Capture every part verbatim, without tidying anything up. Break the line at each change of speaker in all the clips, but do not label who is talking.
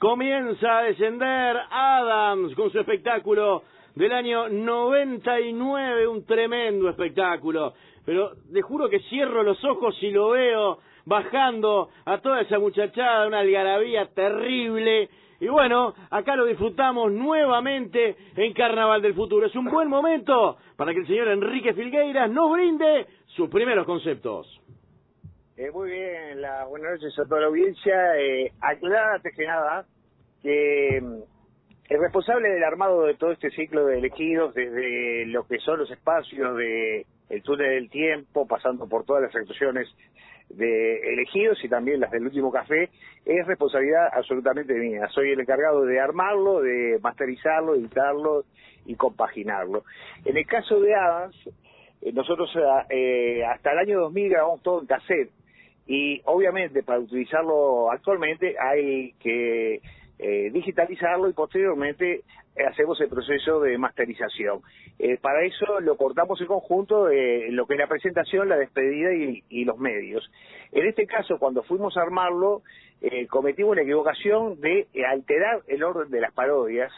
Comienza a descender Adams con su espectáculo del año noventa y nueve, un tremendo espectáculo. Pero le juro que cierro los ojos y lo veo bajando a toda esa muchachada, una algarabía terrible. Y bueno, acá lo disfrutamos nuevamente en Carnaval del Futuro. Es un buen momento para que el señor Enrique Filgueiras nos brinde sus primeros conceptos.
Eh, muy bien, la, buenas noches a toda la audiencia. Eh, aclarar antes que nada que el responsable del armado de todo este ciclo de elegidos, desde lo que son los espacios de el túnel del tiempo, pasando por todas las actuaciones de elegidos y también las del último café, es responsabilidad absolutamente mía. Soy el encargado de armarlo, de masterizarlo, editarlo y compaginarlo. En el caso de Adams, eh, nosotros eh, hasta el año dos mil grabamos todo en cassette y obviamente para utilizarlo actualmente hay que Eh, digitalizarlo y posteriormente eh, hacemos el proceso de masterización. Eh, para eso lo cortamos en conjunto, eh, lo que es la presentación, la despedida y, y los medios. En este caso, cuando fuimos a armarlo, eh, cometimos la equivocación de eh, alterar el orden de las parodias,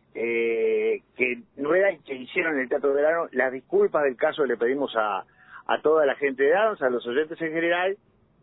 eh, que no era que hicieron en el Teatro de Verano. Las disculpas del caso le pedimos a, a toda la gente de Adams, a los oyentes en general.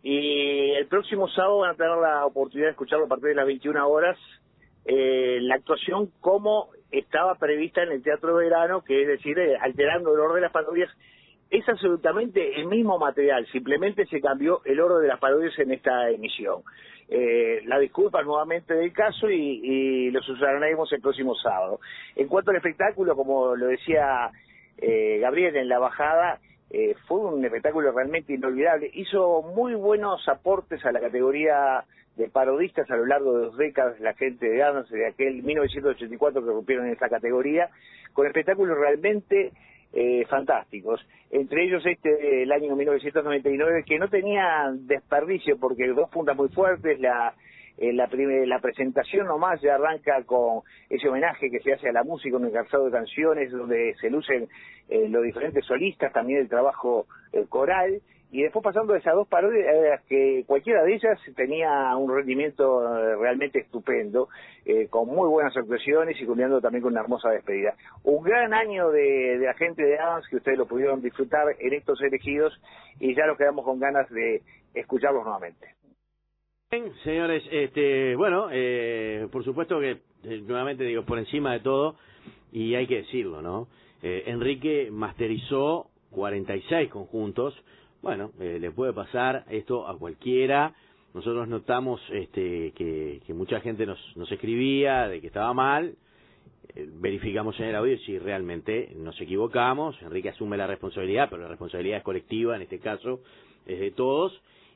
Y el próximo sábado van a tener la oportunidad de escucharlo a partir de las veintiuna horas, eh, la actuación como estaba prevista en el Teatro de Verano, que es decir, eh, alterando el orden de las parodias. Es absolutamente el mismo material, simplemente se cambió el orden de las parodias en esta emisión. Eh, la disculpa nuevamente del caso y, y lo subsanaremos el próximo sábado. En cuanto al espectáculo, como lo decía eh, Gabriel en la bajada, Eh, fue un espectáculo realmente inolvidable. Hizo muy buenos aportes a la categoría de parodistas a lo largo de dos décadas, la gente de Adams, de aquel mil novecientos ochenta y cuatro que rompieron en esta categoría, con espectáculos realmente eh, fantásticos. Entre ellos este, el año mil novecientos noventa y nueve, que no tenía desperdicio, porque dos puntas muy fuertes, la... Eh, la, la presentación nomás ya arranca con ese homenaje que se hace a la música, un encalzado de canciones donde se lucen eh, los diferentes solistas, también el trabajo eh, coral, y después pasando de esas dos parodias, eh, que cualquiera de ellas tenía un rendimiento eh, realmente estupendo, eh, con muy buenas actuaciones y culminando también con una hermosa despedida. Un gran año de, de la gente de Adams que ustedes lo pudieron disfrutar en estos elegidos y ya nos quedamos con ganas de escucharlos nuevamente.
Bien, señores, este, bueno, eh, por supuesto que, eh, nuevamente digo, por encima de todo, y hay que decirlo, ¿no? Eh, Enrique masterizó cuarenta y seis conjuntos. Bueno, eh, le puede pasar esto a cualquiera. Nosotros notamos este, que, que mucha gente nos, nos escribía de que estaba mal. Eh, verificamos en el audio si realmente nos equivocamos. Enrique asume la responsabilidad, pero la responsabilidad es colectiva, en este caso, es de todos.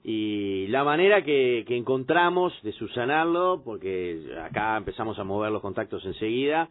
Y la manera que, que encontramos de subsanarlo, porque acá empezamos a mover los contactos enseguida,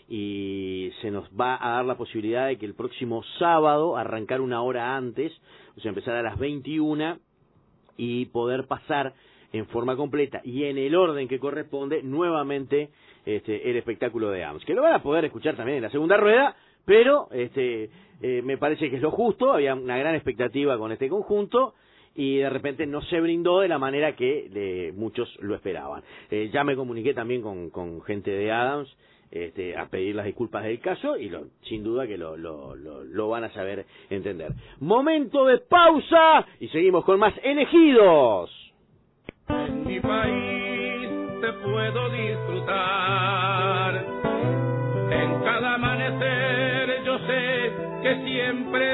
y se nos va a dar la posibilidad de que el próximo sábado, arrancar una hora antes, o sea, empezar a las veintiuna, y poder pasar en forma completa y en el orden que corresponde, nuevamente, este, el espectáculo de Adams, que lo van a poder escuchar también en la segunda rueda, pero este, eh, me parece que es lo justo. Había una gran expectativa con este conjunto, y de repente no se brindó de la manera que de muchos lo esperaban. Eh, ya me comuniqué también con, con gente de Adams este, a pedir las disculpas del caso, y lo, sin duda que lo, lo, lo, lo van a saber entender. Momento de pausa y seguimos con más elegidos.
En mi país te puedo disfrutar, en cada amanecer yo sé que siempre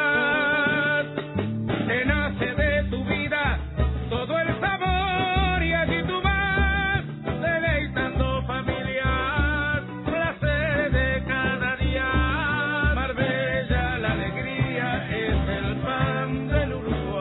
estás, te nace de tu vida todo el sabor y allí tú vas deleitando familias, placer de cada día. Marbella, la alegría es el pan del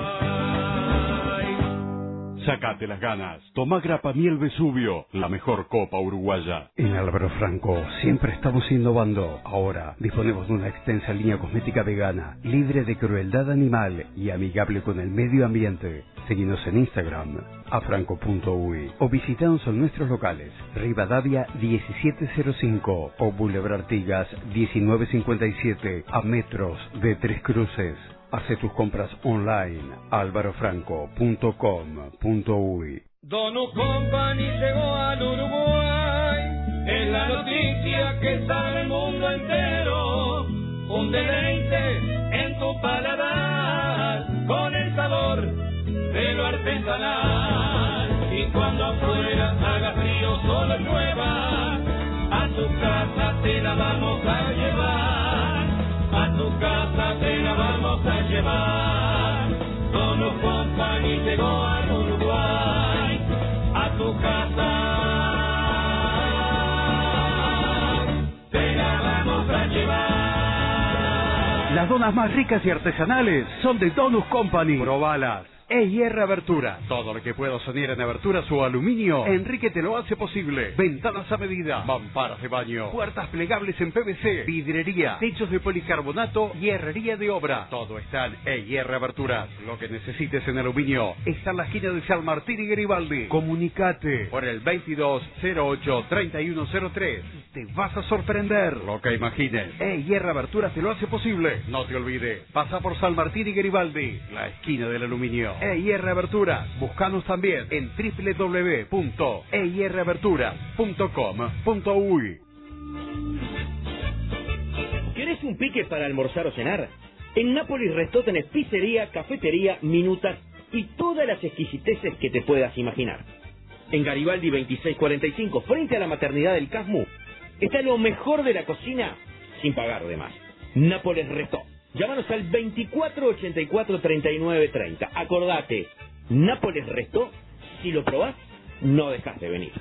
Uruguay.
Sácate las ganas, toma Grapa Miel Vesubio, la mejor copa uruguaya.
En Álvaro Franco siempre estamos innovando. Ahora disponemos de una extensa línea cosmética vegana, libre de crueldad animal y amigable con el medio ambiente. Seguinos en Instagram, afranco punto uy, o visitanos en nuestros locales, Rivadavia diecisiete cero cinco o Boulevard Artigas diecinueve cincuenta y siete, a metros de Tres Cruces. Hace tus compras online, álvaro franco punto com punto uy.
Donu Company llegó al Uruguay. que sabe el mundo entero, un deleite en tu paladar, con el sabor de lo artesanal. Y cuando afuera haga frío, solo llueva, a tu casa te la vamos a llevar, a tu casa te la vamos a llevar. Donos Company llegó a Uruguay, a tu casa te la vamos a llevar.
Las donas más ricas y artesanales son de Donus Company. Probalas. E I R Abertura. Todo lo que puedo soñar en aberturas o aluminio, Enrique te lo hace posible. Ventanas a medida, mamparas de baño, puertas plegables en P V C, vidrería, techos de policarbonato y herrería de obra. Todo está en E I R Aberturas. Lo que necesites en aluminio está en la esquina de San Martín y Garibaldi. Comunicate por el veintidós cero ocho treinta y uno cero tres. Te vas a sorprender. Lo que imagines, E I R Aberturas te lo hace posible. No te olvides, pasa por San Martín y Garibaldi, la esquina del aluminio. E I R Aberturas. Búscanos también en doble u doble u doble u punto e i r aberturas punto com punto u y.
¿Querés un pique para almorzar o cenar? En Nápoles Restó tenés pizzería, cafetería, minutas y todas las exquisiteces que te puedas imaginar. En Garibaldi veintiséis cuarenta y cinco, frente a la maternidad del Casmu, está lo mejor de la cocina sin pagar de más. Nápoles Restó. Llámanos al veinticuatro ochenta y cuatro treinta y nueve treinta. Acordate, Nápoles Restó, si lo probás, no dejas de venir.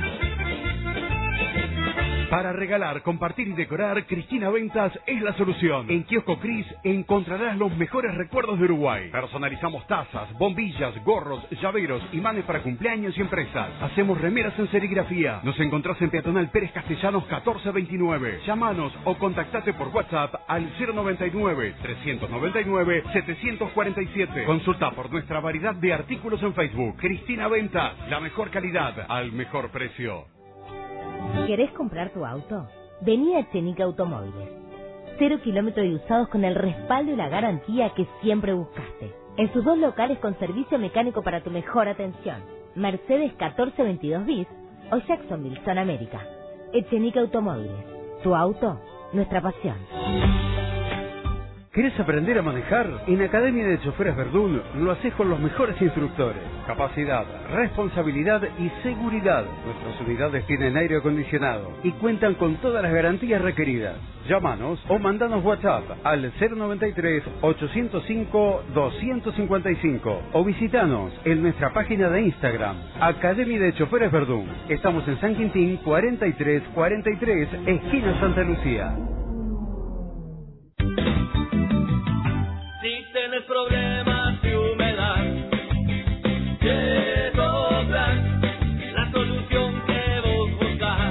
Para regalar, compartir y decorar, Cristina Ventas es la solución. En Kiosco Cris encontrarás los mejores recuerdos de Uruguay. Personalizamos tazas, bombillas, gorros, llaveros, imanes para cumpleaños y empresas. Hacemos remeras en serigrafía. Nos encontrás en Peatonal Pérez Castellanos catorce veintinueve. Llámanos o contactate por WhatsApp al cero noventa y nueve, trescientos noventa y nueve, setecientos cuarenta y siete. Consulta por nuestra variedad de artículos en Facebook. Cristina Ventas, la mejor calidad al mejor precio.
¿Querés comprar tu auto? Vení a Echenique Automóviles. Cero kilómetros de usados con el respaldo y la garantía que siempre buscaste. En sus dos locales con servicio mecánico para tu mejor atención. Mercedes catorce veintidós bis o Jacksonville, Zona América. Echenique Automóviles. Tu auto, nuestra pasión.
¿Querés aprender a manejar? En Academia de Choferes Verdún lo haces con los mejores instructores. Capacidad, responsabilidad y seguridad. Nuestras unidades tienen aire acondicionado y cuentan con todas las garantías requeridas. Llámanos o mandanos WhatsApp al cero noventa y tres, ochocientos cinco, doscientos cincuenta y cinco o visitanos en nuestra página de Instagram, Academia de Choferes Verdún. Estamos en San Quintín cuarenta y tres cuarenta y tres, esquina Santa Lucía.
Si tienes problemas de humedad, Yesoplan, la solución que vos buscás.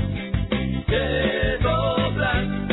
Yesoplan,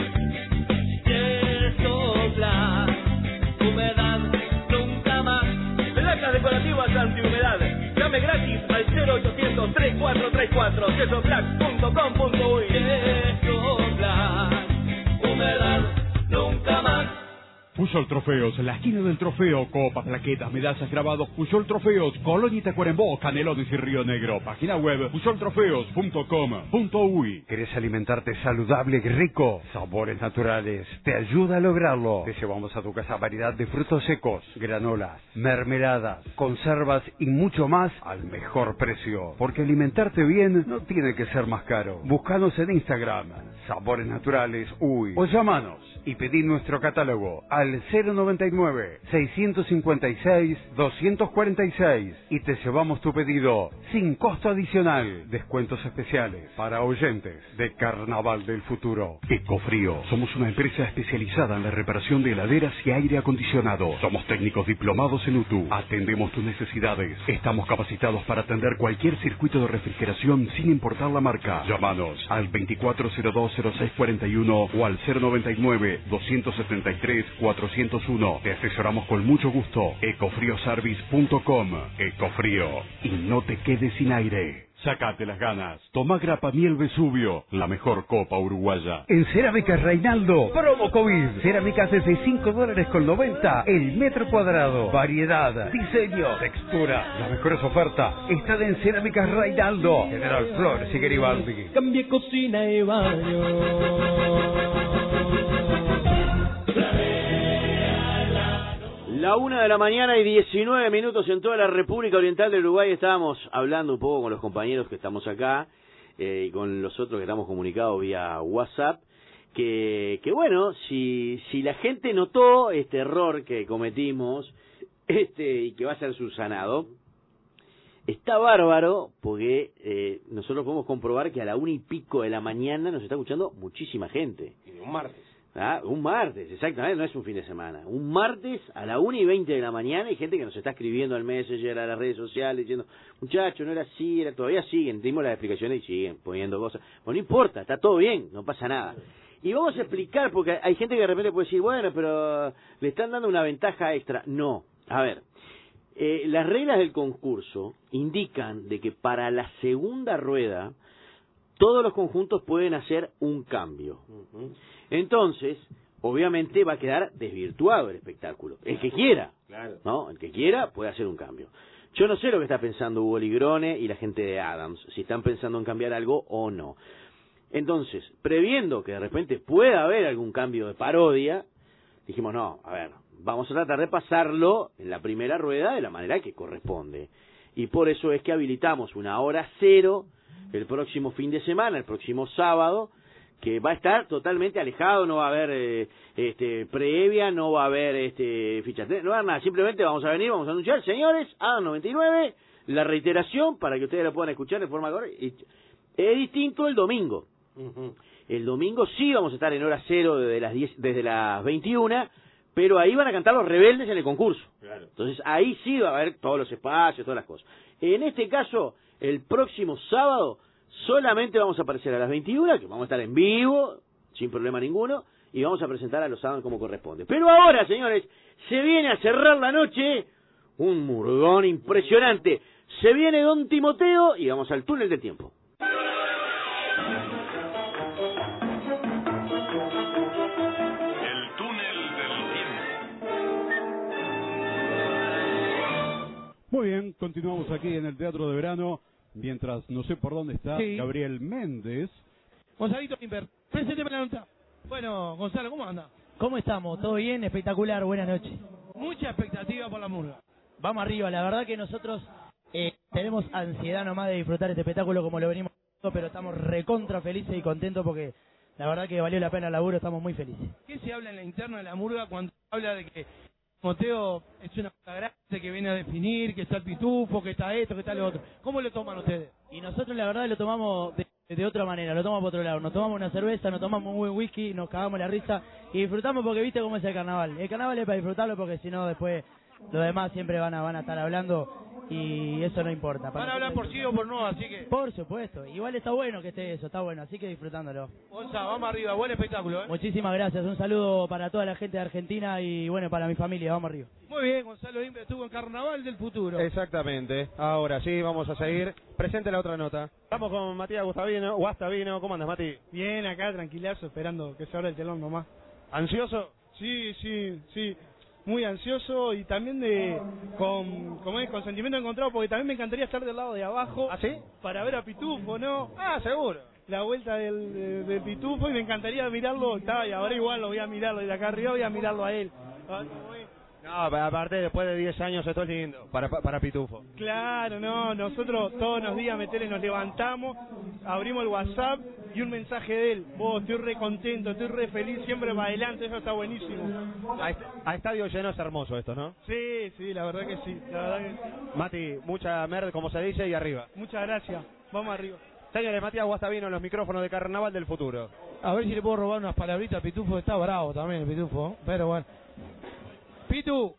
Yesoplan, humedad nunca más. Placas decorativas antihumedad. Llame gratis al cero ochocientos, treinta y cuatro treinta y cuatro, yesoplan punto com punto u y. Yesoplan, humedad nunca más.
Puyol Trofeos, la esquina del trofeo, copas, plaquetas, medallas, grabados, Puyol Trofeos, Colonia y Tacuarembó, Canelones y Río Negro. Página web puyol trofeos punto com punto u y.
¿Querés alimentarte saludable y rico? Sabores Naturales te ayuda a lograrlo. Te llevamos a tu casa variedad de frutos secos, granolas, mermeladas, conservas y mucho más al mejor precio. Porque alimentarte bien no tiene que ser más caro. Búscanos en Instagram, Sabores Naturales U Y, o llámanos y pedí nuestro catálogo al cero noventa y nueve, seiscientos cincuenta y seis, doscientos cuarenta y seis y te llevamos tu pedido sin costo adicional. Descuentos especiales para oyentes de Carnaval del Futuro.
Ecofrío. Somos una empresa especializada en la reparación de heladeras y aire acondicionado. Somos técnicos diplomados en U T U. Atendemos tus necesidades. Estamos capacitados para atender cualquier circuito de refrigeración sin importar la marca. Llámanos al veinticuatro cero dos cero seis cuarenta y uno o al cero noventa y nueve, doscientos setenta y tres, cuatrocientos uno. Te asesoramos con mucho gusto. ecofrioservice punto com. Ecofrío. Y no te quedes sin aire. Sacate las ganas. Tomá Grapa Miel Vesubio, la mejor copa uruguaya.
En Cerámicas Reinaldo, promo COVID. Cerámicas desde cinco dólares con noventa el metro cuadrado. Variedad, diseño, textura. Las mejores ofertas están en Cerámicas Reinaldo. General Flores y Garibaldi.
Cambie cocina y baño.
La una de la mañana y diecinueve minutos en toda la República Oriental del Uruguay. Estábamos hablando un poco con los compañeros que estamos acá eh, y con los otros que estamos comunicados vía WhatsApp. Que, que bueno, si, si la gente notó este error que cometimos este y que va a ser subsanado, está bárbaro porque eh, nosotros podemos comprobar que a la una y pico de la mañana nos está escuchando muchísima gente.
Y un martes.
Ah, un martes, exactamente, no es un fin de semana. Un martes a la una y veinte de la mañana hay gente que nos está escribiendo al Messenger, a las redes sociales, diciendo, muchachos, no era así, era, todavía siguen, dimos las explicaciones y siguen poniendo cosas. Bueno, no importa, está todo bien, no pasa nada. Y vamos a explicar, porque hay gente que de repente puede decir, bueno, pero le están dando una ventaja extra. No, a ver, eh, las reglas del concurso indican de que para la segunda rueda todos los conjuntos pueden hacer un cambio. Uh-huh. Entonces, obviamente va a quedar desvirtuado el espectáculo. El que quiera,
claro.
¿no? El que quiera puede hacer un cambio. Yo no sé lo que está pensando Hugo Ligrone y la gente de Adams, si están pensando en cambiar algo o no. Entonces, previendo que de repente pueda haber algún cambio de parodia, dijimos, no, a ver, vamos a tratar de pasarlo en la primera rueda de la manera que corresponde. Y por eso es que habilitamos una hora cero el próximo fin de semana, el próximo sábado, que va a estar totalmente alejado, no va a haber eh, este previa, no va a haber este fichas, no va a haber nada, simplemente vamos a venir, vamos a anunciar, señores, A noventa y nueve, la reiteración para que ustedes lo puedan escuchar de forma correcta. Es distinto el domingo. Uh-huh. El domingo sí vamos a estar en hora cero desde las diez, desde las veintiuna, pero ahí van a cantar los rebeldes en el concurso. Claro. Entonces ahí sí va a haber todos los espacios, todas las cosas. En este caso, el próximo sábado solamente vamos a aparecer a las veintiuna, que vamos a estar en vivo, sin problema ninguno, y vamos a presentar a los sábados como corresponde. Pero ahora, señores, se viene a cerrar la noche un murgón impresionante. Se viene Don Timoteo y vamos al túnel del tiempo.
El túnel del tiempo.
Muy bien, continuamos aquí en el Teatro de Verano. Mientras no sé por dónde está
sí.
Gabriel Méndez.
Gonzalito Limber, presénteme la nota. Bueno, Gonzalo, ¿cómo anda?
¿Cómo estamos? ¿Todo bien? Espectacular, buenas noches.
Mucha expectativa por la murga.
Vamos arriba, la verdad que nosotros eh, tenemos ansiedad nomás de disfrutar este espectáculo como lo venimos haciendo, pero estamos recontra felices y contentos porque la verdad que valió la pena el laburo, estamos muy felices.
¿Qué se habla en la interna de la murga cuando habla de que Timoteo es una cosa grande que viene a definir, que está el pitufo, que está esto, que está lo otro? ¿Cómo lo toman ustedes?
Y nosotros la verdad lo tomamos de, de otra manera, lo tomamos por otro lado. Nos tomamos una cerveza, nos tomamos un buen whisky, nos cagamos la risa y disfrutamos porque viste cómo es el carnaval. El carnaval es para disfrutarlo porque si no después los demás siempre van a van a estar hablando y eso no importa.
Van a hablar por sí o por no, así que...
Por supuesto, igual está bueno que esté eso, está bueno, así que disfrutándolo.
Gonza, vamos arriba, buen espectáculo, ¿eh?
Muchísimas gracias, un saludo para toda la gente de Argentina y bueno, para mi familia, vamos arriba.
Muy bien, Gonzalo Imbre estuvo en Carnaval del Futuro.
Exactamente, ahora sí, vamos a seguir. Presente la otra nota. Estamos con Matías Gustavino, Guastavino, ¿cómo andas, Mati?
Bien, acá tranquilazo, esperando que se abra el telón nomás.
¿Ansioso?
Sí, sí, sí. Muy ansioso y también de con, como es, con sentimiento encontrado, porque también me encantaría estar del lado de abajo.
¿Ah, sí?
Para ver a Pitufo, ¿no?
Ah, seguro.
La vuelta del, de, de Pitufo y me encantaría mirarlo. Está, y ahora igual lo voy a mirarlo desde acá arriba, voy a mirarlo a él.
No, pero aparte después de diez años esto es lindo para, para Pitufo.
Claro, no, nosotros todos los días metele, nos levantamos, abrimos el WhatsApp y un mensaje de él. Vos, estoy re contento, estoy re feliz, siempre para adelante, eso está buenísimo.
A, est a estadio lleno es hermoso esto, ¿no?
Sí, sí, la verdad que sí, la verdad que...
Mati, mucha merda, como se dice, y arriba.
Muchas gracias, vamos arriba.
Señores, Matías Guastavino en los micrófonos de Carnaval del Futuro.
A ver si le puedo robar unas palabritas a Pitufo, está bravo también el Pitufo, pero bueno. Pitu,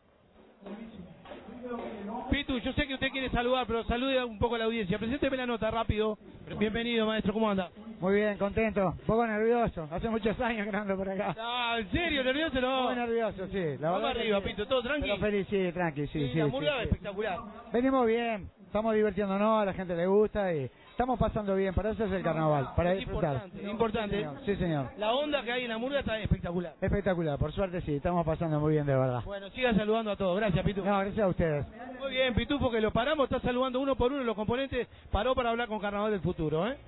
Pitu, yo sé que usted quiere saludar, pero salude un poco a la audiencia. Presénteme la nota rápido. Bienvenido, maestro, ¿cómo anda?
Muy bien, contento, un poco nervioso. Hace muchos años que no ando por acá.
Ah, ¿en serio? ¿Nervioso no?
Muy nervioso, sí. La
Vamos arriba,
que...
Pitu, ¿todo tranqui?
Pero feliz, sí, tranqui, sí,
sí.
sí.
La
sí,
murga
sí.
espectacular.
Venimos bien, estamos divirtiéndonos, a la gente le gusta y estamos pasando bien, para eso es el carnaval, para
Es
disfrutar.
importante, importante.
Sí, señor. Sí, señor.
La onda que hay en la murga está espectacular.
Espectacular, por suerte sí, estamos pasando muy bien de verdad.
Bueno, siga saludando a todos. Gracias, Pitufo.
No, gracias a ustedes.
Muy bien, Pitufo, que lo paramos, está saludando uno por uno los componentes, paró para hablar con Carnaval del Futuro, ¿eh?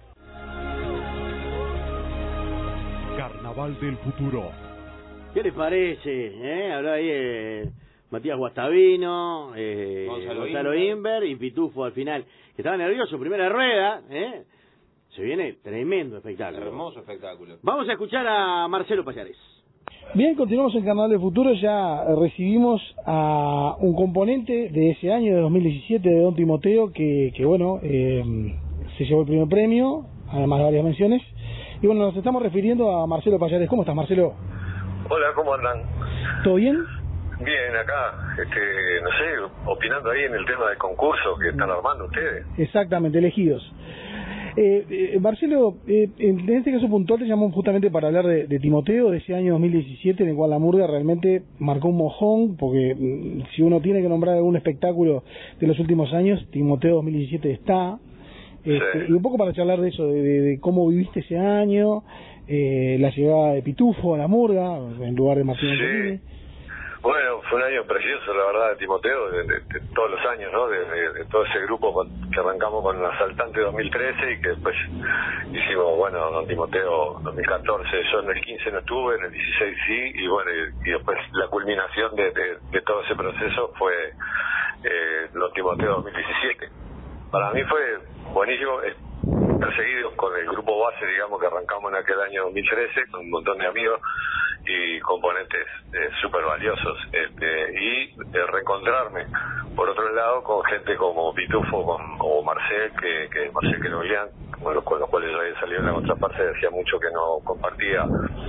Carnaval del Futuro.
¿Qué les parece? ¿Eh? Habló ahí eh, Matías Guastavino, eh,
Gonzalo
Gonzalo
Inver.
Inver y Pitufo al final. Que estaba nervioso, primera rueda. ¿eh? Se viene tremendo espectáculo.
Hermoso espectáculo.
Vamos a escuchar a Marcelo Payares.
Bien, continuamos en Carnaval del Futuro, ya recibimos a un componente de ese año, de dos mil diecisiete, de Don Timoteo, que, que bueno, eh, se llevó el primer premio, además de varias menciones, y bueno, nos estamos refiriendo a Marcelo Payares. ¿Cómo estás, Marcelo?
Hola, ¿cómo andan?
¿Todo bien?
Bien, acá, este, no sé, opinando ahí en el tema del concurso que están armando ustedes.
Exactamente, elegidos. Eh, eh, Marcelo, eh, en este caso puntual te llamamos justamente para hablar de, de Timoteo, de ese año dos mil diecisiete, en el cual la murga realmente marcó un mojón, porque mm, si uno tiene que nombrar algún espectáculo de los últimos años, Timoteo dos mil diecisiete está. Este, sí. Y un poco para charlar de eso, de, de, de cómo viviste ese año, eh, la llegada de Pitufo a la murga, en lugar de Martín Angelini.
Bueno, fue un año precioso, la verdad, de Timoteo, de, de, de todos los años, ¿no? De, de, de todo ese grupo con, que arrancamos con el Asaltante dos mil trece y que después hicimos, bueno, Don Timoteo dos mil catorce, yo en el quince no estuve, en el dieciséis sí, y bueno, y, y después la culminación de, de, de todo ese proceso fue eh, Don Timoteo dos mil diecisiete. Para mí fue buenísimo, eh, perseguidos con el grupo base, digamos, que arrancamos en aquel año dos mil trece, con un montón de amigos y componentes eh, súper valiosos, este, y eh, reencontrarme por otro lado con gente como Pitufo con, o Marcel que, que Marcel que no veían, con los, con los cuales yo había salido en la contraparte, hacía mucho que no compartía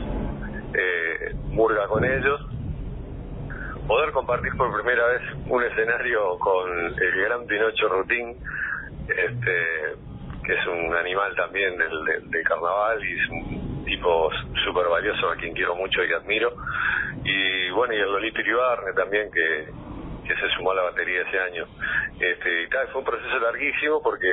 eh, murga con ellos. Poder compartir por primera vez un escenario con el gran Pinocho Rutín, este, que es un animal también del, del, del carnaval y es un tipo súper valioso a quien quiero mucho y admiro, y bueno, y el Lolito Iribarne también, que, que se sumó a la batería ese año. Este, y tal, fue un proceso larguísimo porque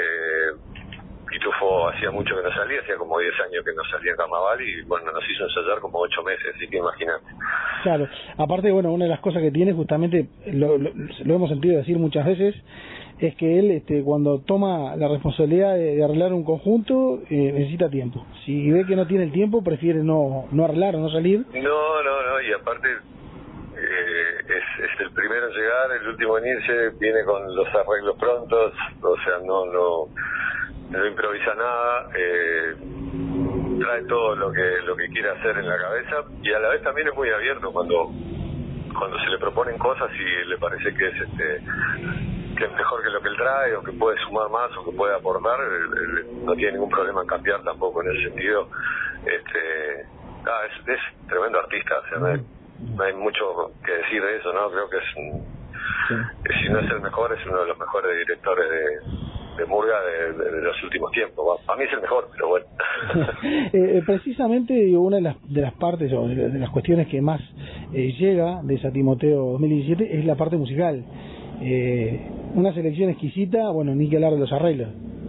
Pitufo hacía mucho que no salía, hacía como diez años que no salía en carnaval y bueno, nos hizo ensayar como ocho meses, así que imagínate.
Claro, aparte, bueno, una de las cosas que tiene justamente, lo, lo, lo hemos sentido decir muchas veces, es que él este, cuando toma la responsabilidad de, de arreglar un conjunto, eh, necesita tiempo. Si ve que no tiene el tiempo, prefiere no, no arreglar o no salir.
No, no, no, y aparte eh, es, es el primero en llegar, el último en irse, viene con los arreglos prontos, o sea, no, no, no improvisa nada, eh, trae todo lo que lo que quiere hacer en la cabeza y a la vez también es muy abierto cuando cuando se le proponen cosas y le parece que es este que es mejor que lo que él trae o que puede sumar más o que puede aportar, él, él no tiene ningún problema en cambiar tampoco en ese sentido. Este, ah, es, es tremendo artista, o sea, no hay, no hay mucho que decir de eso, ¿no? Creo que es un, sí. si no es el mejor, es uno de los mejores directores de, de murga de, de, de los últimos tiempos. A mí es el mejor, pero bueno.
eh, precisamente digo, una de las, de las partes o de, de las cuestiones que más eh, llega de esa Timoteo dos mil diecisiete es la parte musical. Eh, una selección exquisita, bueno, ni que hablar de los arreglos.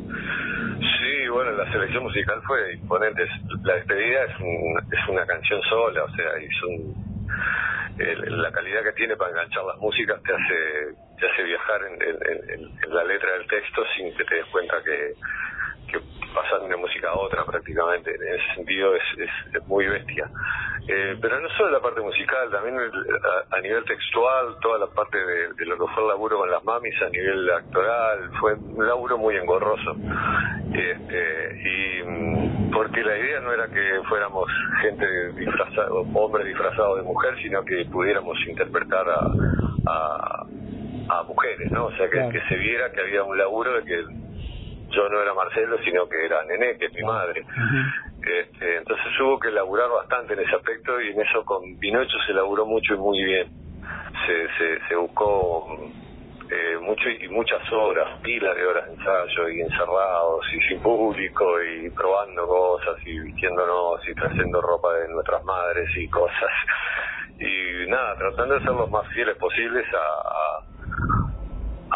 Sí, bueno, la selección musical fue imponente. La despedida es, un, es una canción sola, o sea, y son, el, la calidad que tiene para enganchar las músicas te hace te hace viajar en, en, en, en la letra del texto sin que te des cuenta que, que pasas de una música a otra prácticamente. En ese sentido es, es, es muy bestia. Eh, pero no solo la parte musical, también el, a, a nivel textual, toda la parte de, de lo que fue el laburo con las mamis a nivel actoral, fue un laburo muy engorroso. Este, y porque la idea no era que fuéramos gente disfrazada, hombres disfrazados de mujer, sino que pudiéramos interpretar a, a, a mujeres, ¿no? O sea, que, claro, que se viera que había un laburo de que yo no era Marcelo, sino que era Nené, que es mi madre. Uh-huh. Este, entonces hubo que laburar bastante en ese aspecto y en eso con Pinocho se laburó mucho y muy bien. Se, se, se buscó eh, mucho y muchas horas, pilas de horas de ensayo y encerrados y sin público y probando cosas y vistiéndonos y trayendo ropa de nuestras madres y cosas. Y nada, tratando de ser los más fieles posibles a... a A, a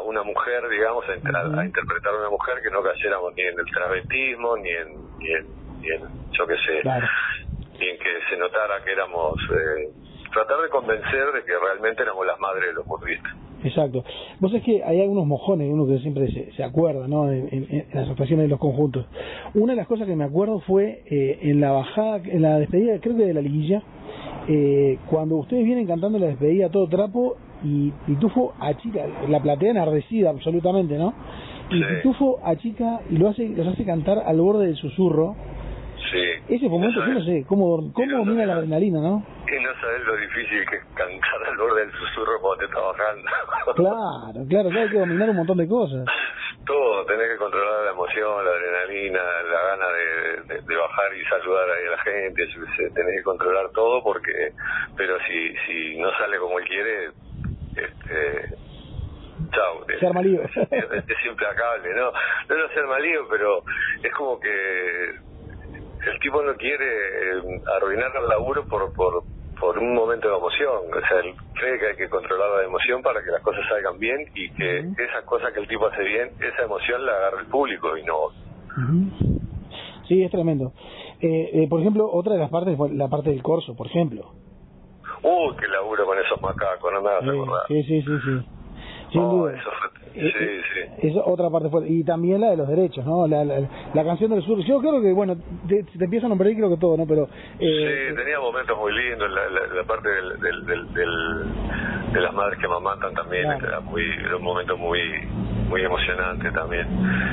una mujer, digamos, a, a, a interpretar a una mujer, que no cayéramos ni en el travestismo, ni en, ni en, ni en yo qué sé,
claro.
ni en que se notara que éramos, eh, tratar de convencer de que realmente éramos las madres de los murdistas.
Exacto. Vos sabés que hay algunos mojones, uno que siempre se, se acuerda, ¿no? En, en, en las actuaciones de los conjuntos. Una de las cosas que me acuerdo fue eh, en la bajada, en la despedida, creo que de la liguilla, eh, cuando ustedes vienen cantando la despedida a todo trapo y Pitufo achica, la platea enardecida absolutamente, ¿no? Y sí. Pitufo achica y lo hace, los hace cantar al borde del susurro.
Sí.
Ese momento, yo no sé, cómo, cómo domina la adrenalina, ¿no?
Y no sabes lo difícil que es cantar al borde del susurro cuando te estás bajando.
Claro, claro, claro, hay que dominar un montón de cosas.
Todo, tenés que controlar la emoción, la adrenalina, la gana de, de, de bajar y saludar ahí a la gente, yo qué sé, tenés que controlar todo porque, pero si si no sale como él quiere, este, chau.
Se arma lío.
Es, es, es implacable, ¿no? No no se arma lío, pero es como que el tipo no quiere eh, arruinar el laburo por por por un momento de emoción, o sea, él cree que hay que controlar la emoción para que las cosas salgan bien y que uh-huh. esas cosas que el tipo hace bien, esa emoción la agarra el público y no.
Uh-huh. Sí, es tremendo. Eh, eh, por ejemplo, otra de las partes fue la parte del corso, por ejemplo.
Uh, qué laburo con esos macacos, no me hagas
sí,
acordar.
Sí, sí, sí, sí. Sin
oh,
duda.
Eso fue... Sí,
eh,
sí.
Es otra parte fuerte. Y también la de los derechos, ¿no? La, la, la canción del sur. Yo creo que, bueno, te, te empiezo a nombrar creo que todo, ¿no? Pero
eh, sí, tenía momentos muy lindos. La, la, la parte del, del, del, del, de las madres que amamantan también claro. era, muy, era un momento muy muy emocionante también.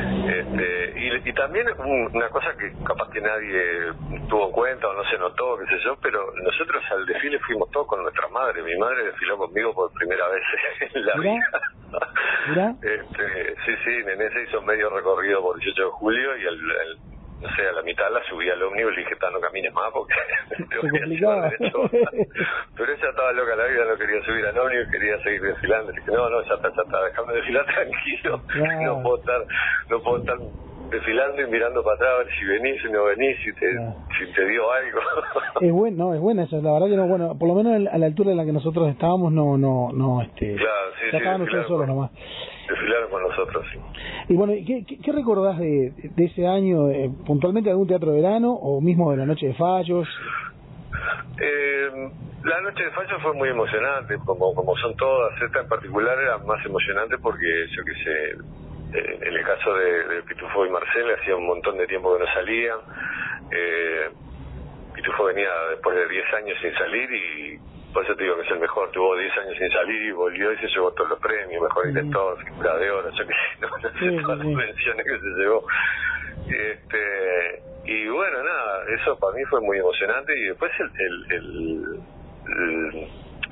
Este, y, y también una cosa que capaz que nadie tuvo en cuenta o no se notó, qué sé yo, pero nosotros al desfile fuimos todos con nuestra madre. Mi madre desfiló conmigo por primera vez en la
¿Mira?
vida.
¿Mira?
Este, sí, sí, Nené se hizo medio recorrido por dieciocho de julio y el, el, no sé, a la mitad la subí al ómnibus y le dije, no camines más porque te voy a llevar derecho. Pero ella estaba loca la vida, no quería subir al ómnibus, quería seguir desfilando. Le dije, no, no, ya está, ya está, déjame desfilar tranquilo. Claro. No puedo estar, no puedo estar desfilando y mirando para atrás a ver si venís, si no venís, si te, claro. si te dio algo.
Es bueno, no, es buena esa, la verdad que no, bueno, por lo menos a la altura en la que nosotros estábamos no, no, no, este,
claro, sí,
ya estaban
sí,
ustedes solos nomás.
Desfilaron con nosotros, sí.
Y bueno, ¿qué, qué, qué recordás de, de ese año, eh, puntualmente de algún teatro de verano o mismo de la Noche de Fallos?
Eh, la Noche de Fallos fue muy emocionante, como como son todas. Esta en particular era más emocionante porque, yo qué sé, eh, en el caso de, de Pitufo y Marcela hacía un montón de tiempo que no salían. Eh, Pitufo venía después de diez años sin salir y por eso te digo que es el mejor. Tuvo diez años sin salir y volvió y se llevó todos los premios, mejor sí. director, figura de oro, yo qué sé, no, no sé sí, todas sí. las menciones que se llevó. Este, y bueno, nada, eso para mí fue muy emocionante. Y después el el, el, el,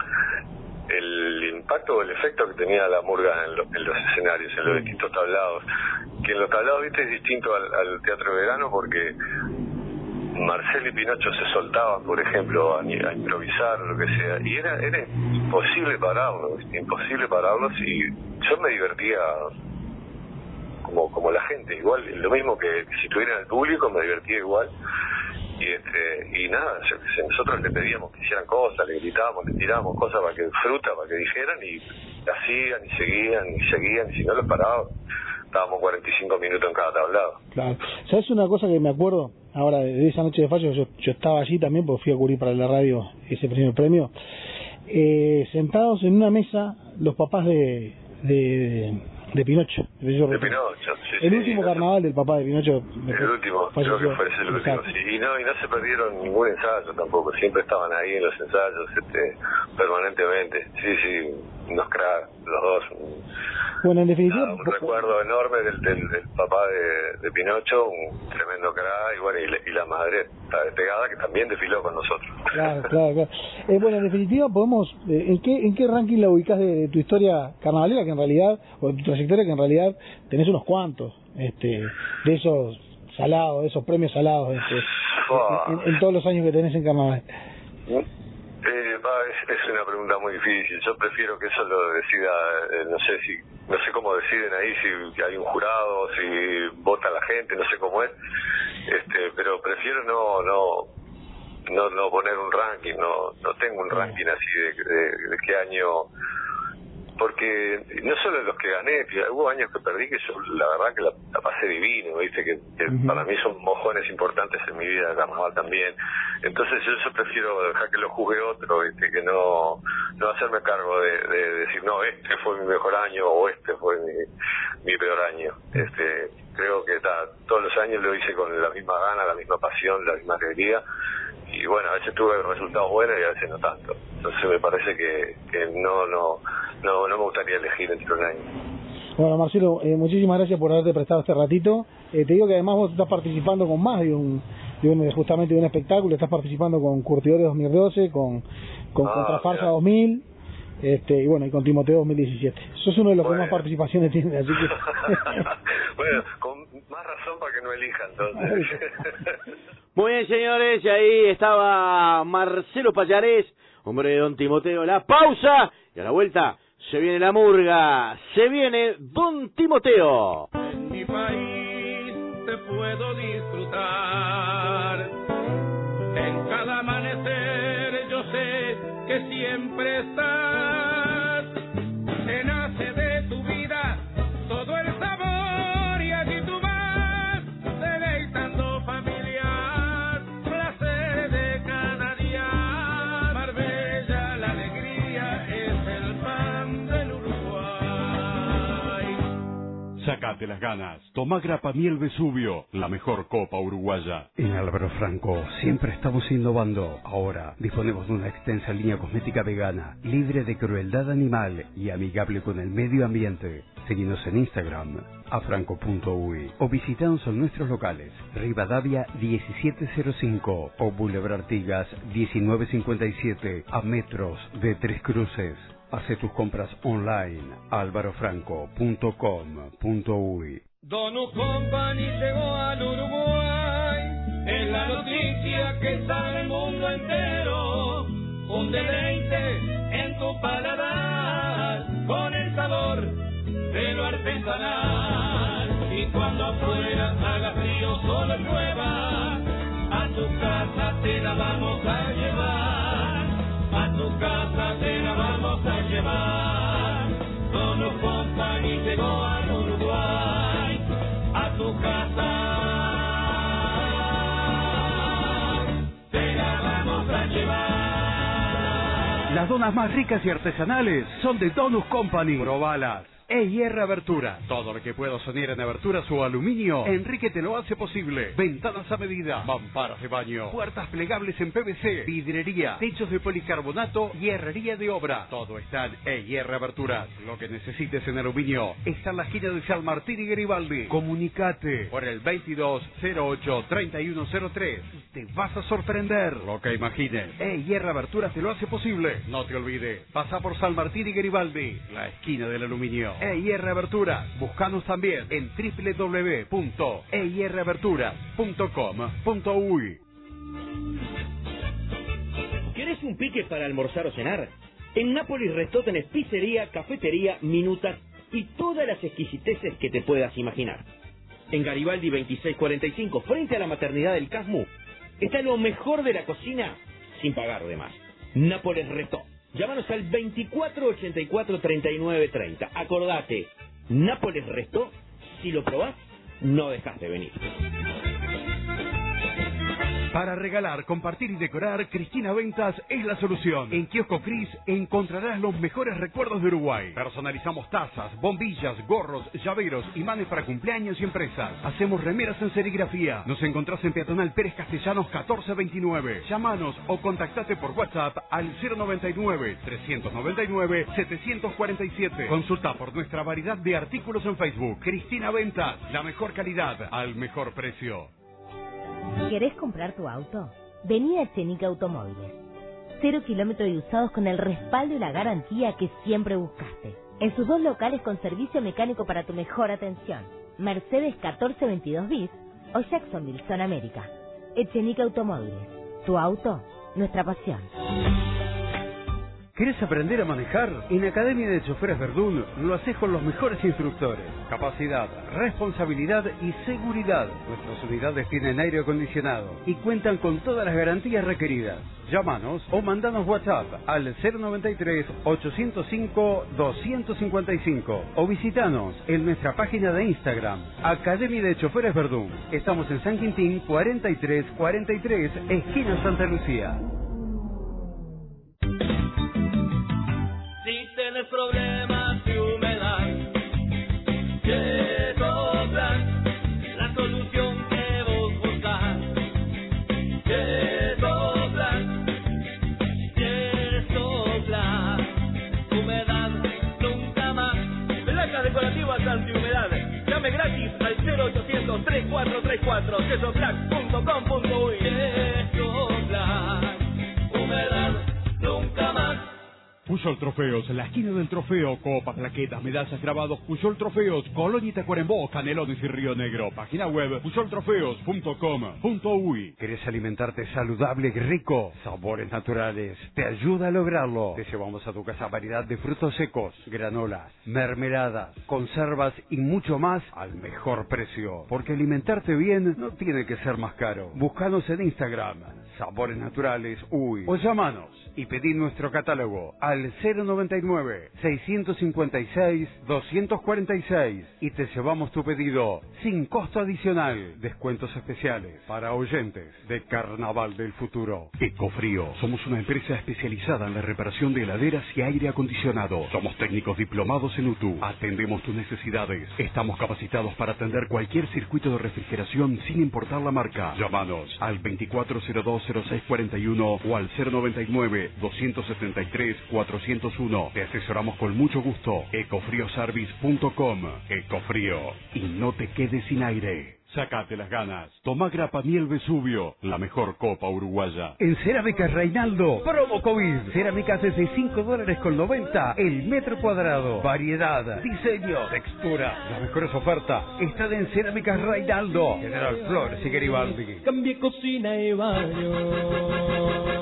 el impacto o el efecto que tenía la murga en, lo, en los escenarios, en los distintos tablados, que en los tablados, viste, es distinto al, al teatro de verano porque Marcelo y Pinocho se soltaban, por ejemplo, a, a improvisar o lo que sea, y era era imposible pararlos, imposible pararlos, y yo me divertía como como la gente, igual, lo mismo que, que si estuvieran el público, me divertía igual, y este y nada, yo que sé, nosotros le pedíamos que hicieran cosas, le gritábamos, le tirábamos cosas para que fruta, para que dijeran, y hacían, y seguían, y seguían, y si no los parábamos, estábamos cuarenta y cinco minutos en cada tablado.
Claro. ¿Sabes una cosa que me acuerdo ahora de esa Noche de Fallos? Yo, yo estaba allí también porque fui a cubrir para la radio ese primer premio. Eh, sentados en una mesa los papás de de, de Pinocho. De,
de Pinocho, sí,
El
sí,
último
no
carnaval
sé.
del papá de Pinocho.
El último, falleció. Creo que fue ese el último, sí. Y no, y no se perdieron ningún ensayo tampoco, siempre estaban ahí en los ensayos, este, permanentemente. Sí, sí, unos cracks, los dos.
Bueno, en definitiva...
Nada, un recuerdo enorme del, del, del papá de, de Pinocho, un tremendo crack, y bueno, y, le, y la madre está despegada, que también desfiló con nosotros.
Claro, claro, claro. Eh, bueno, en definitiva, podemos... Eh, ¿en qué en qué ranking la ubicás de, de tu historia carnavalera, que en realidad, o de tu trayectoria, que en realidad tenés unos cuantos, este, de esos salados, de esos premios salados, este,
oh.
en, en, en todos los años que tenés en carnaval?
Eh, va, es, es una pregunta muy difícil. Yo prefiero que eso lo decida, eh, no sé si, no sé cómo deciden ahí, si hay un jurado, si vota la gente, no sé cómo es, este, pero prefiero no, no, no, no poner un ranking, no, no tengo un ranking así de, de, de qué año porque no solo los que gané, hubo años que perdí que yo la verdad que la, la pasé divino, viste que, que uh-huh. para mí son mojones importantes en mi vida de carnaval también. Entonces yo, yo prefiero dejar que lo juzgue otro, viste, que no no hacerme cargo de, de decir no, este fue mi mejor año o este fue mi, mi peor año. Este creo que ta, todos los años lo hice con la misma gana, la misma pasión, la misma alegría. Y bueno, a veces tuve resultados buenos y a veces no tanto. Entonces me parece que, que no, no, no, no me gustaría elegir entre un año.
Bueno, Marcelo, eh, muchísimas gracias por haberte prestado este ratito. Eh, te digo que además vos estás participando con más de un, de un justamente de un espectáculo. Estás participando con Curtidores dos mil doce, con, con ah, Contrafarsa mira. dos mil, este, y bueno, y con Timoteo dos mil diecisiete. Sos uno de los bueno. que más participaciones tienes, así que...
bueno, con más razón para que no elijan, entonces.
Muy bien, señores, y ahí estaba Marcelo Pallarés, hombre de don Timoteo. La pausa, y a la vuelta se viene la murga, se viene don Timoteo.
En mi país te puedo disfrutar, en cada amanecer yo sé que siempre estás, se nace de tu vida todo el sabor y allí tú vas, deleitando familias, placer de cada día, Marbella, la alegría es el pan del Uruguay.
Sácate las ganas, toma Grapa Miel Vesubio, la mejor copa uruguaya.
En Álvaro Franco siempre estamos innovando. Ahora disponemos de una extensa línea cosmética vegana, libre de crueldad animal y amigable con el medio ambiente. Seguinos en Instagram, afranco punto uy, o visitanos en nuestros locales, Rivadavia diecisiete cero cinco o Boulevard Artigas diecinueve cincuenta y siete, a metros de Tres Cruces. Hace tus compras online, álvaro franco punto com punto uy.
Donut Company llegó al Uruguay, es la noticia que está en el mundo entero, un deleite en tu paladar, con el sabor de lo artesanal, y cuando afuera haga frío solo llueva, a tu casa te la vamos a llevar, a tu casa te la vamos a llevar, Donut Company llegó al Uruguay, a tu casa te la vamos a llevar.
Las donas más ricas y artesanales son de Donut Company. Probalas. E I R Abertura. Todo lo que puedo soñar en aberturas o aluminio, Enrique te lo hace posible. Ventanas a medida, mamparas de baño, puertas plegables en P V C, vidrería, techos de policarbonato y herrería de obra. Todo está en E I R Aberturas. Lo que necesites en aluminio está en la esquina de San Martín y Garibaldi. Comunicate por el veintidós cero ocho treinta y uno cero tres. Te vas a sorprender lo que imagines. E I R Aberturas te lo hace posible. No te olvides, pasa por San Martín y Garibaldi, la esquina del aluminio. E I R Aberturas. Búscanos también en doble u doble u doble u punto e i r aberturas punto com punto uy.
¿Querés un pique para almorzar o cenar? En Nápoles Restó tenés pizzería, cafetería, minutas y todas las exquisiteces que te puedas imaginar. En Garibaldi veintiséis cuarenta y cinco, frente a la maternidad del Casmu, está lo mejor de la cocina sin pagar de más. Nápoles Restó. Llámanos al veinticuatro ochenta y cuatro treinta y nueve treinta. Acordate, Nápoles Restó, si lo probás, no dejas de venir.
Para regalar, compartir y decorar, Cristina Ventas es la solución. En Kiosco Cris encontrarás los mejores recuerdos de Uruguay. Personalizamos tazas, bombillas, gorros, llaveros, imanes para cumpleaños y empresas. Hacemos remeras en serigrafía. Nos encontrás en Peatonal Pérez Castellanos catorce veintinueve. Llámanos o contactate por WhatsApp al cero noventa y nueve, trescientos noventa y nueve, setecientos cuarenta y siete. Consulta por nuestra variedad de artículos en Facebook. Cristina Ventas, la mejor calidad al mejor precio.
¿Querés comprar tu auto? Vení a Chenica Automóviles. Cero kilómetros y usados con el respaldo y la garantía que siempre buscaste. En sus dos locales con servicio mecánico para tu mejor atención. Mercedes catorce veintidós bis o Jacksonville, Zona América. Chenica Automóviles. Tu auto, nuestra pasión.
¿Querés aprender a manejar? En Academia de Choferes Verdún lo haces con los mejores instructores. Capacidad, responsabilidad y seguridad. Nuestras unidades tienen aire acondicionado y cuentan con todas las garantías requeridas. Llámanos o mandanos WhatsApp al cero noventa y tres, ochocientos cinco, doscientos cincuenta y cinco o visitanos en nuestra página de Instagram, Academia de Choferes Verdún. Estamos en San Quintín cuarenta y tres cuarenta y tres, esquina Santa Lucía.
Si tienes problemas de humedad, Yesoplan, la solución que vos buscás. Yesoplan, Yesoplan, humedad nunca más. Placas decorativas antihumedad. Llame gratis al cero ochocientos, treinta y cuatro treinta y cuatro, yesoplan punto com punto uy. Yesoplan, humedad nunca más.
Puyol Trofeos, la esquina del trofeo, copas, plaquetas, medallas, grabados, Puyol Trofeos, Colonia y Tacuarembó, Canelones y Río Negro. Página web, puyol trofeos punto com punto uy.
¿Querés alimentarte saludable y rico? Sabores Naturales te ayuda a lograrlo. Te llevamos a tu casa variedad de frutos secos, granolas, mermeladas, conservas y mucho más al mejor precio. Porque alimentarte bien no tiene que ser más caro. Búscanos en Instagram, Sabores Naturales Uy, o llamanos y pedí nuestro catálogo al cero noventa y nueve, seiscientos cincuenta y seis, doscientos cuarenta y seis y te llevamos tu pedido sin costo adicional. Descuentos especiales para oyentes de Carnaval del Futuro.
Ecofrío. Somos una empresa especializada en la reparación de heladeras y aire acondicionado. Somos técnicos diplomados en U T U. Atendemos tus necesidades. Estamos capacitados para atender cualquier circuito de refrigeración sin importar la marca. Llámanos al veinticuatro cero dos, cero seis cuarenta y uno o al cero noventa y nueve, doscientos setenta y tres, cuatrocientos uno. Te asesoramos con mucho gusto. ecofrioservice punto com. Ecofrío. Y no te quedes sin aire. Sacate las ganas. Toma Grapa Miel Vesubio, la mejor copa uruguaya.
En Cerámicas Reinaldo, promo COVID. Cerámicas desde cinco dólares con noventa el metro cuadrado. Variedad, diseño, textura. Las mejores ofertas están en Cerámicas Reinaldo. General Flores y Garibaldi.
Cambie cocina y baño.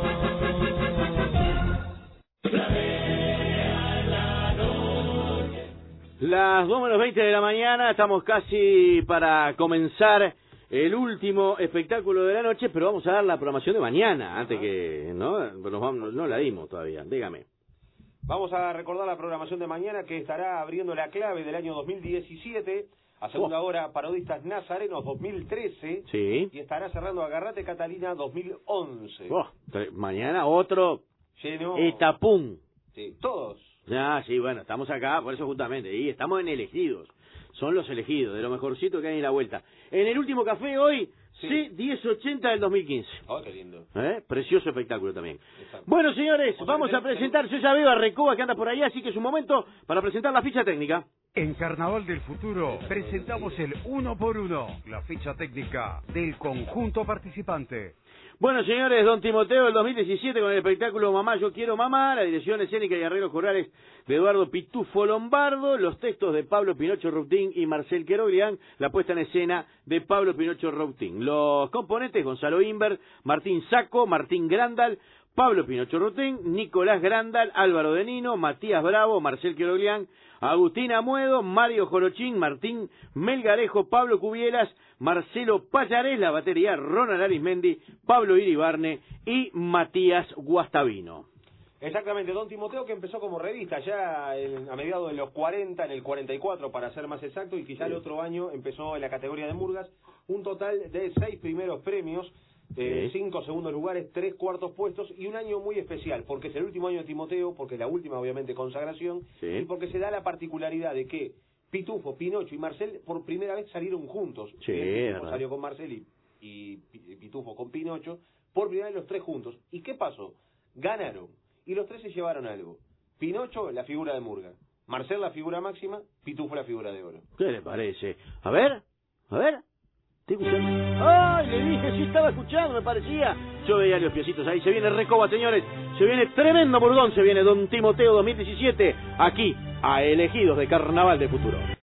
Las dos menos veinte de la mañana, estamos casi para comenzar el último espectáculo de la noche, pero vamos a dar la programación de mañana, antes que, ¿no? Nos vamos, no la dimos todavía, dígame.
Vamos a recordar la programación de mañana, que estará abriendo la clave del año dos mil diecisiete, a segunda oh. hora Parodistas Nazarenos dos mil trece,
sí.
Y estará cerrando Agarrate Catalina dos mil once.
Oh, mañana otro
lleno.
Etapún.
Sí, todos.
Ah, sí, bueno, estamos acá, por eso justamente, y estamos en elegidos, son los elegidos, de lo mejorcito que hay en la vuelta. En el último café hoy, sí. C diez ochenta del dos mil quince.
Oh, qué lindo.
¿Eh? Precioso espectáculo también.
Exacto.
Bueno, señores,
o sea,
vamos
que
a presentar, yo ya veo a Recoba que anda por ahí, así que es un momento para presentar la ficha técnica.
En Carnaval del Futuro presentamos el uno por uno, la ficha técnica del conjunto participante.
Bueno, señores, Don Timoteo del dos mil diecisiete con el espectáculo Mamá, Yo Quiero Mamá, la dirección escénica y arreglos corales de Eduardo Pitufo Lombardo, los textos de Pablo Pinocho Routin y Marcel Queroglian, la puesta en escena de Pablo Pinocho Routin. Los componentes, Gonzalo Inver, Martín Saco, Martín Grandal, Pablo Pinocho Routin, Nicolás Grandal, Álvaro de Nino, Matías Bravo, Marcel Queroglian, Agustín Amuedo, Mario Jorochín, Martín Melgarejo, Pablo Cubielas, Marcelo Payarés, la batería Ronald Arismendi, Pablo Iribarne y Matías Guastavino.
Exactamente, Don Timoteo, que empezó como revista ya en, a mediados de los cuarenta, en el cuarenta y cuatro para ser más exacto, y quizá el otro año empezó en la categoría de Murgas, un total de seis primeros premios, eh, sí. cinco segundos lugares, tres cuartos puestos, y un año muy especial, porque es el último año de Timoteo, porque es la última obviamente consagración,
sí.
y porque se da la particularidad de que Pitufo, Pinocho y Marcel por primera vez salieron juntos.
Sí,
Pitufo salió con Marcel y, y Pitufo con Pinocho, por primera vez los tres juntos. ¿Y qué pasó? Ganaron. Y los tres se llevaron algo. Pinocho, la figura de Murga. Marcel, la figura máxima. Pitufo, la figura de oro.
¿Qué le parece? A ver, a ver. ¿Estoy escuchando? ¡Ay! Le dije, sí estaba escuchando, me parecía. Yo veía los piecitos ahí. Se viene Recoba, señores. Se viene tremendo burgón. Se viene Don Timoteo dos mil diecisiete. Aquí, a Elegidos de Carnaval de Futuro.